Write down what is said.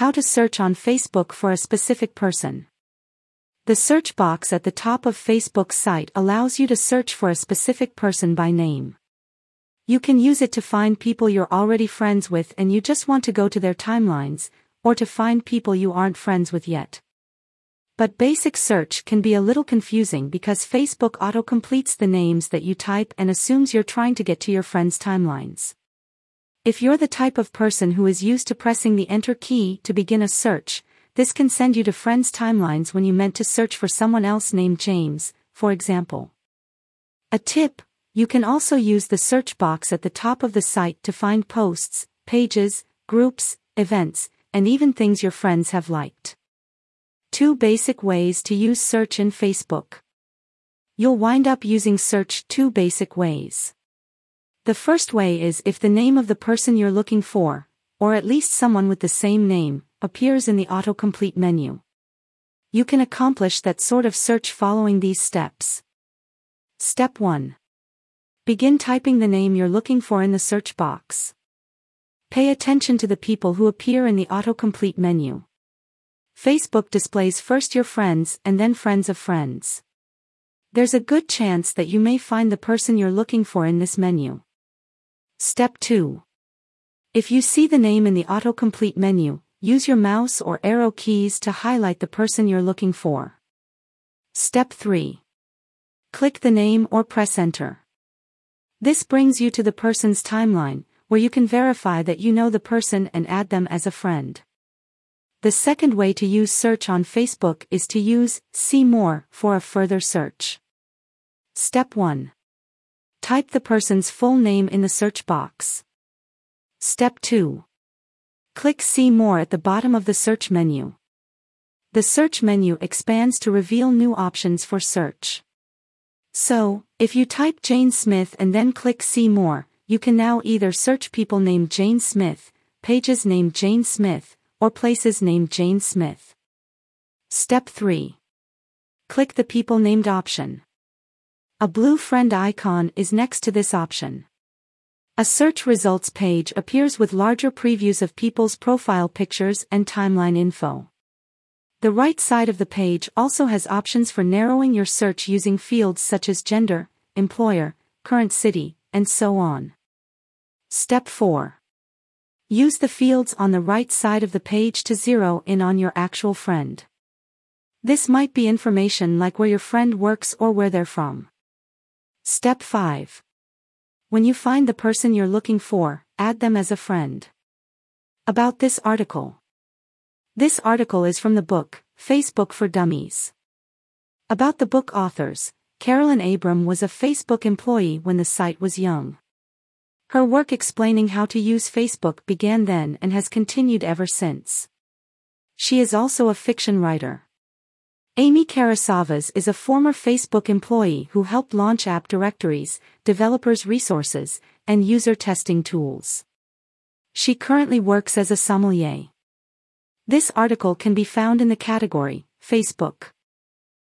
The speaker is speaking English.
How to search on Facebook for a specific person. The search box at the top of Facebook's site allows you to search for a specific person by name. You can use it to find people you're already friends with and you just want to go to their timelines, or to find people you aren't friends with yet. But basic search can be a little confusing because Facebook auto-completes the names that you type and assumes you're trying to get to your friends' timelines. If you're the type of person who is used to pressing the Enter key to begin a search, this can send you to friends' timelines when you meant to search for someone else named James, for example. A tip: you can also use the search box at the top of the site to find posts, pages, groups, events, and even things your friends have liked. 2 basic ways to use search in Facebook. You'll wind up using search 2 basic ways. The first way is if the name of the person you're looking for, or at least someone with the same name, appears in the autocomplete menu. You can accomplish that sort of search following these steps. Step 1. Begin typing the name you're looking for in the search box. Pay attention to the people who appear in the autocomplete menu. Facebook displays first your friends and then friends of friends. There's a good chance that you may find the person you're looking for in this menu. Step 2. If you see the name in the autocomplete menu, use your mouse or arrow keys to highlight the person you're looking for. Step 3. Click the name or press Enter. This brings you to the person's timeline, where you can verify that you know the person and add them as a friend. The second way to use search on Facebook is to use See More for a further search. Step 1. Type the person's full name in the search box. Step 2. Click See More at the bottom of the search menu. The search menu expands to reveal new options for search. So, if you type Jane Smith and then click See More, you can now either search people named Jane Smith, pages named Jane Smith, or places named Jane Smith. Step 3. Click the People Named option. A blue friend icon is next to this option. A search results page appears with larger previews of people's profile pictures and timeline info. The right side of the page also has options for narrowing your search using fields such as gender, employer, current city, and so on. Step 4. Use the fields on the right side of the page to zero in on your actual friend. This might be information like where your friend works or where they're from. Step 5. When you find the person you're looking for, add them as a friend. About this article. This article is from the book, Facebook for Dummies. About the book authors, Carolyn Abram was a Facebook employee when the site was young. Her work explaining how to use Facebook began then and has continued ever since. She is also a fiction writer. Amy Karasavas is a former Facebook employee who helped launch app directories, developers' resources, and user testing tools. She currently works as a sommelier. This article can be found in the category, Facebook.